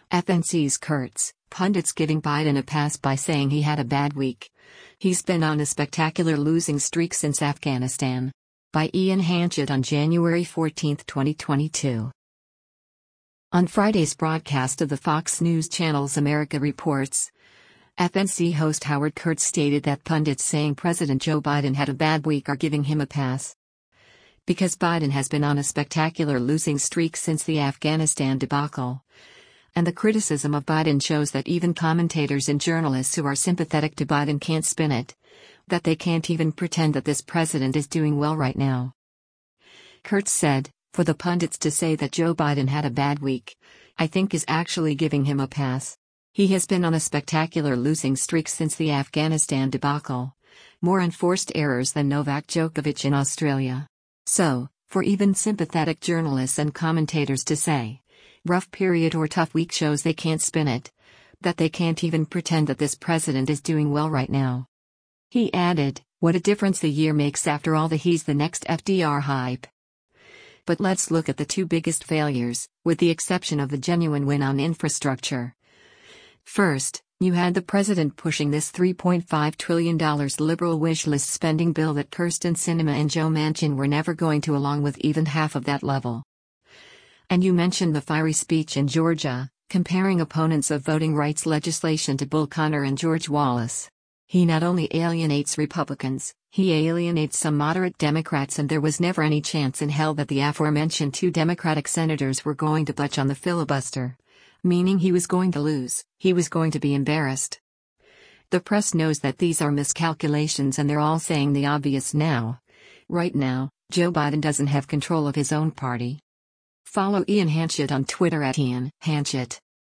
FNC's Kurtz, pundits giving Biden a pass by saying he had a bad week. He's been on a spectacular losing streak since Afghanistan. By Ian Hanchett on January 14, 2022. On Friday's broadcast of the Fox News Channel's America Reports, FNC host Howard Kurtz stated that pundits saying President Joe Biden had a bad week are giving him a pass. Because Biden has been on a spectacular losing streak since the Afghanistan debacle. And the criticism of Biden shows that even commentators and journalists who are sympathetic to Biden can't spin it. That they can't even pretend that this president is doing well right now. Kurtz said, for the pundits to say that Joe Biden had a bad week, I think is actually giving him a pass. He has been on a spectacular losing streak since the Afghanistan debacle. More enforced errors than Novak Djokovic in Australia. So, for even sympathetic journalists and commentators to say, rough period or tough week shows they can't spin it. That they can't even pretend that this president is doing well right now. He added, what a difference a year makes after all the he's the next FDR hype. But let's look at the two biggest failures, with the exception of the genuine win on infrastructure. First, you had the president pushing this $3.5 trillion liberal wish list spending bill that Kyrsten Sinema and Joe Manchin were never going to along with even half of that level. And you mentioned the fiery speech in Georgia, comparing opponents of voting rights legislation to Bull Connor and George Wallace. He not only alienates Republicans, he alienates some moderate Democrats, and there was never any chance in hell that the aforementioned two Democratic senators were going to budge on the filibuster. Meaning he was going to lose, he was going to be embarrassed. The press knows that these are miscalculations and they're all saying the obvious now. Right now, Joe Biden doesn't have control of his own party. Follow Ian Hanchett on Twitter @IanHanchett.